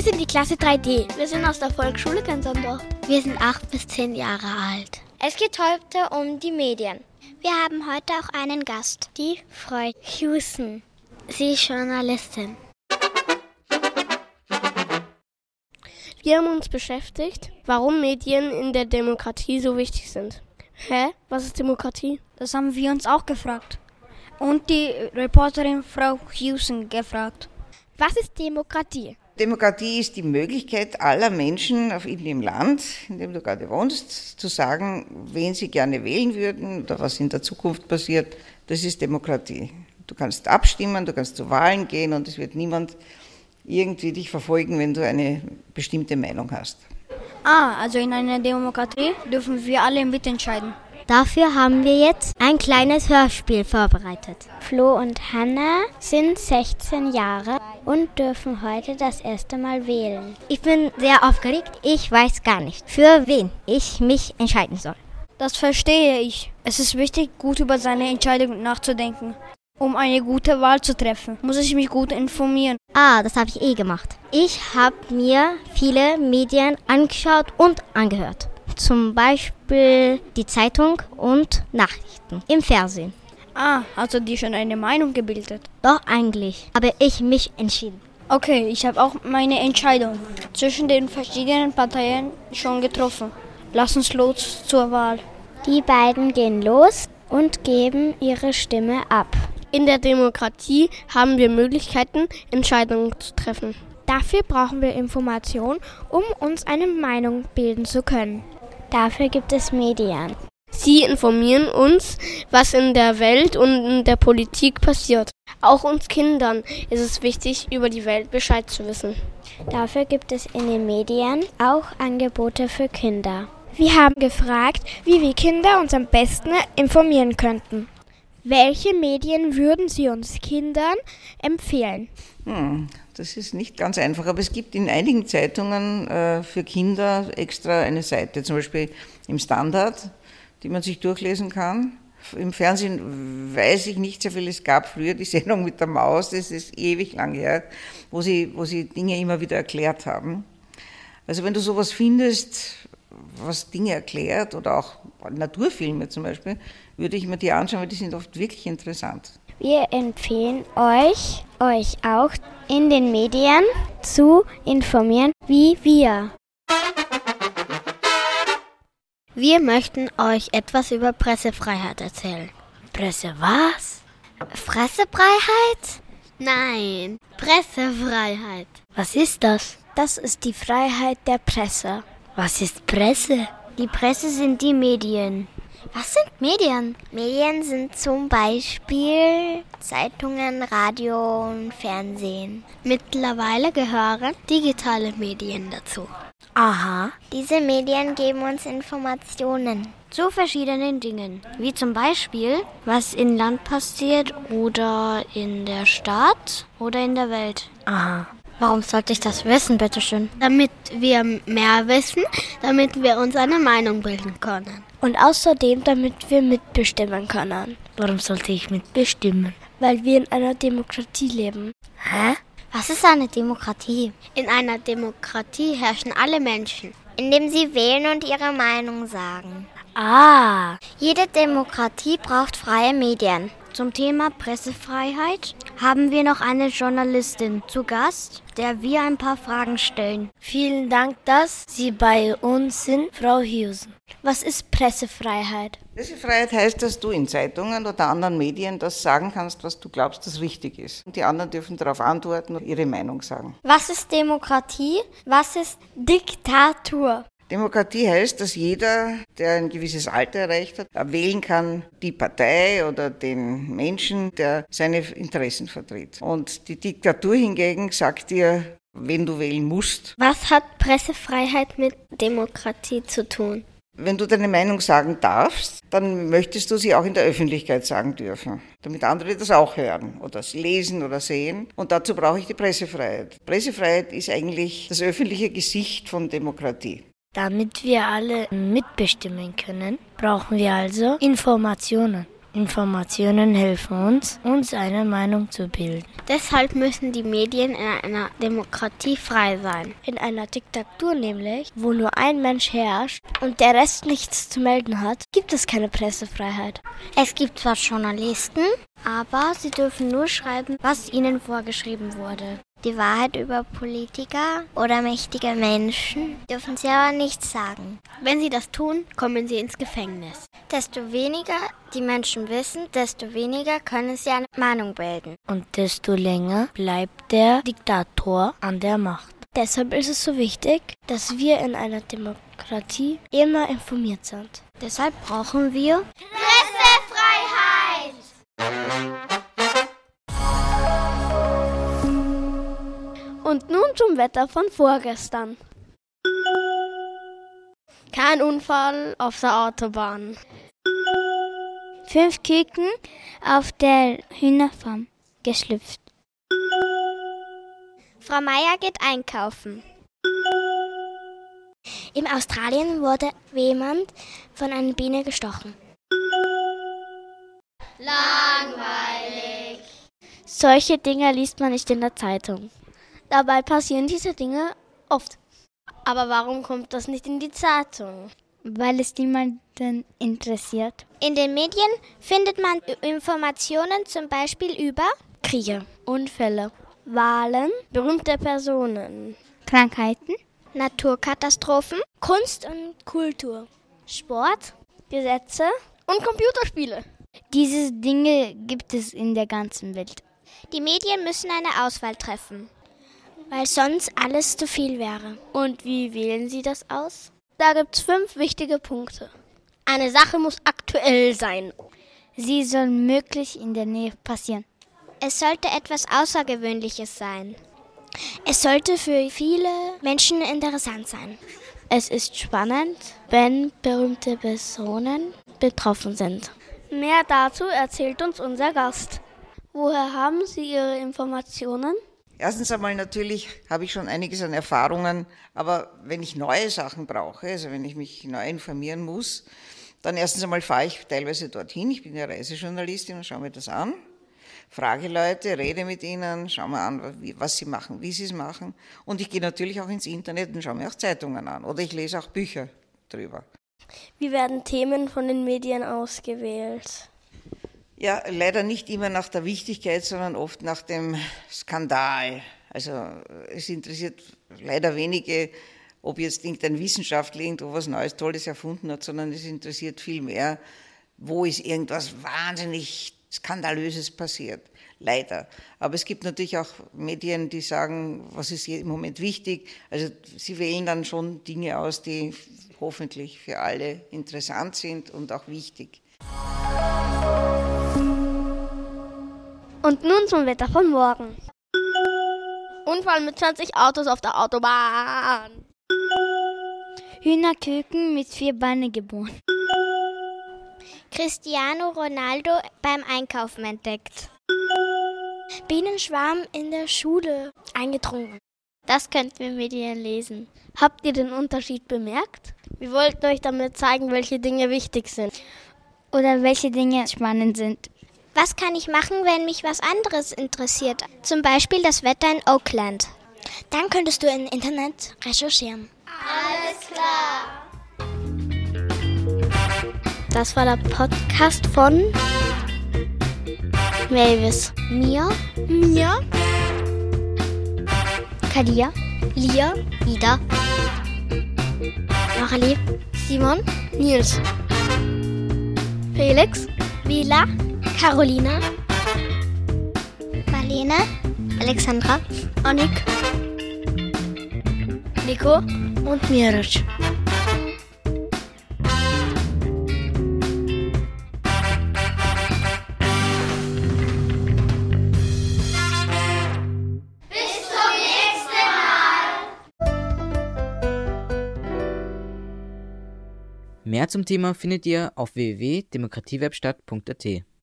sind die Klasse 3D. Wir sind aus der Volksschule Gensandorf. Wir sind 8 bis 10 Jahre alt. Es geht heute um die Medien. Wir haben heute auch einen Gast, die Frau Hewson. Sie ist Journalistin. Wir haben uns beschäftigt, warum Medien in der Demokratie so wichtig sind. Hä? Was ist Demokratie? Das haben wir uns auch gefragt. Und die Reporterin Frau Hewson gefragt. Was ist Demokratie? Demokratie ist die Möglichkeit aller Menschen in dem Land, in dem du gerade wohnst, zu sagen, wen sie gerne wählen würden oder was in der Zukunft passiert. Das ist Demokratie. Du kannst abstimmen, du kannst zu Wahlen gehen und es wird niemand irgendwie dich verfolgen, wenn du eine bestimmte Meinung hast. Also in einer Demokratie dürfen wir alle mitentscheiden. Dafür haben wir jetzt ein kleines Hörspiel vorbereitet. Flo und Hannah sind 16 Jahre und dürfen heute das erste Mal wählen. Ich bin sehr aufgeregt. Ich weiß gar nicht, für wen ich mich entscheiden soll. Das verstehe ich. Es ist wichtig, gut über seine Entscheidung nachzudenken. Um eine gute Wahl zu treffen, muss ich mich gut informieren. Das habe ich gemacht. Ich habe mir viele Medien angeschaut und angehört. Zum Beispiel die Zeitung und Nachrichten im Fernsehen. Hast du dir schon eine Meinung gebildet? Doch, eigentlich habe ich mich entschieden. Okay, ich habe auch meine Entscheidung zwischen den verschiedenen Parteien schon getroffen. Lass uns los zur Wahl. Die beiden gehen los und geben ihre Stimme ab. In der Demokratie haben wir Möglichkeiten, Entscheidungen zu treffen. Dafür brauchen wir Informationen, um uns eine Meinung bilden zu können. Dafür gibt es Medien. Sie informieren uns, was in der Welt und in der Politik passiert. Auch uns Kindern ist es wichtig, über die Welt Bescheid zu wissen. Dafür gibt es in den Medien auch Angebote für Kinder. Wir haben gefragt, wie wir Kinder uns am besten informieren könnten. Welche Medien würden Sie uns Kindern empfehlen? Das ist nicht ganz einfach, aber es gibt in einigen Zeitungen für Kinder extra eine Seite, zum Beispiel im Standard, die man sich durchlesen kann. Im Fernsehen weiß ich nicht sehr viel. Es gab früher die Sendung mit der Maus, das ist ewig lang her, wo sie Dinge immer wieder erklärt haben. Also wenn du sowas findest, was Dinge erklärt oder auch Naturfilme zum Beispiel, würde ich mir die anschauen, weil die sind oft wirklich interessant. Wir empfehlen euch auch in den Medien zu informieren, wie wir. Wir möchten euch etwas über Pressefreiheit erzählen. Presse was? Pressefreiheit? Nein, Pressefreiheit. Was ist das? Das ist die Freiheit der Presse. Was ist Presse? Die Presse sind die Medien. Was sind Medien? Medien sind zum Beispiel Zeitungen, Radio und Fernsehen. Mittlerweile gehören digitale Medien dazu. Aha. Diese Medien geben uns Informationen zu verschiedenen Dingen, wie zum Beispiel, was im Land passiert oder in der Stadt oder in der Welt. Aha. Warum sollte ich das wissen, bitteschön? Damit wir mehr wissen, damit wir uns eine Meinung bilden können. Und außerdem, damit wir mitbestimmen können. Warum sollte ich mitbestimmen? Weil wir in einer Demokratie leben. Hä? Was ist eine Demokratie? In einer Demokratie herrschen alle Menschen, indem sie wählen und ihre Meinung sagen. Jede Demokratie braucht freie Medien. Zum Thema Pressefreiheit haben wir noch eine Journalistin zu Gast, der wir ein paar Fragen stellen. Vielen Dank, dass Sie bei uns sind, Frau Hewson. Was ist Pressefreiheit? Pressefreiheit heißt, dass du in Zeitungen oder anderen Medien das sagen kannst, was du glaubst, das richtig ist. Und die anderen dürfen darauf antworten und ihre Meinung sagen. Was ist Demokratie? Was ist Diktatur? Demokratie heißt, dass jeder, der ein gewisses Alter erreicht hat, wählen kann die Partei oder den Menschen, der seine Interessen vertritt. Und die Diktatur hingegen sagt dir, wen du wählen musst. Was hat Pressefreiheit mit Demokratie zu tun? Wenn du deine Meinung sagen darfst, dann möchtest du sie auch in der Öffentlichkeit sagen dürfen, damit andere das auch hören oder lesen oder sehen. Und dazu brauche ich die Pressefreiheit. Pressefreiheit ist eigentlich das öffentliche Gesicht von Demokratie. Damit wir alle mitbestimmen können, brauchen wir also Informationen. Informationen helfen uns eine Meinung zu bilden. Deshalb müssen die Medien in einer Demokratie frei sein. In einer Diktatur nämlich, wo nur ein Mensch herrscht und der Rest nichts zu melden hat, gibt es keine Pressefreiheit. Es gibt zwar Journalisten, aber sie dürfen nur schreiben, was ihnen vorgeschrieben wurde. Die Wahrheit über Politiker oder mächtige Menschen dürfen sie aber nicht sagen. Wenn sie das tun, kommen sie ins Gefängnis. Desto weniger die Menschen wissen, desto weniger können sie eine Meinung bilden. Und desto länger bleibt der Diktator an der Macht. Deshalb ist es so wichtig, dass wir in einer Demokratie immer informiert sind. Deshalb brauchen wir Pressefreiheit! Und nun zum Wetter von vorgestern. Kein Unfall auf der Autobahn. 5 Küken auf der Hühnerfarm geschlüpft. Frau Meier geht einkaufen. In Australien wurde jemand von einer Biene gestochen. Langweilig. Solche Dinge liest man nicht in der Zeitung. Dabei passieren diese Dinge oft. Aber warum kommt das nicht in die Zeitung? Weil es niemanden interessiert. In den Medien findet man Informationen zum Beispiel über Kriege, Unfälle, Wahlen, berühmte Personen, Krankheiten, Naturkatastrophen, Kunst und Kultur, Sport, Gesetze und Computerspiele. Diese Dinge gibt es in der ganzen Welt. Die Medien müssen eine Auswahl treffen, weil sonst alles zu viel wäre. Und wie wählen Sie das aus? Da gibt es 5 wichtige Punkte. Eine Sache muss aktuell sein. Sie soll möglichst in der Nähe passieren. Es sollte etwas Außergewöhnliches sein. Es sollte für viele Menschen interessant sein. Es ist spannend, wenn berühmte Personen betroffen sind. Mehr dazu erzählt uns unser Gast. Woher haben Sie Ihre Informationen? Erstens einmal natürlich habe ich schon einiges an Erfahrungen, aber wenn ich neue Sachen brauche, also wenn ich mich neu informieren muss, dann erstens einmal fahre ich teilweise dorthin, ich bin ja Reisejournalistin und schaue mir das an, frage Leute, rede mit ihnen, schaue mir an, was sie machen, wie sie es machen und ich gehe natürlich auch ins Internet und schaue mir auch Zeitungen an oder ich lese auch Bücher drüber. Wie werden Themen von den Medien ausgewählt? Ja, leider nicht immer nach der Wichtigkeit, sondern oft nach dem Skandal. Also es interessiert leider wenige, ob jetzt irgendein Wissenschaftler irgendwo was Neues, Tolles erfunden hat, sondern es interessiert viel mehr, wo ist irgendwas wahnsinnig Skandalöses passiert. Leider. Aber es gibt natürlich auch Medien, die sagen, was ist hier im Moment wichtig. Also sie wählen dann schon Dinge aus, die hoffentlich für alle interessant sind und auch wichtig. Und nun zum Wetter von morgen. Unfall mit 20 Autos auf der Autobahn. Hühnerküken mit 4 Beinen geboren. Cristiano Ronaldo beim Einkaufen entdeckt. Bienenschwarm in der Schule eingetrunken. Das könnten wir in Medien lesen. Habt ihr den Unterschied bemerkt? Wir wollten euch damit zeigen, welche Dinge wichtig sind. Oder welche Dinge spannend sind. Was kann ich machen, wenn mich was anderes interessiert? Zum Beispiel das Wetter in Oakland. Dann könntest du im Internet recherchieren. Alles klar. Das war der Podcast von Mavis. Mia, Kadia, Lia, Ida, Marelie, Simon, Nils, Felix, Vila, Carolina, Marlene, Alexandra, Annik, Nico Und Mirac. Mehr zum Thema findet ihr auf www.demokratiewebstadt.at.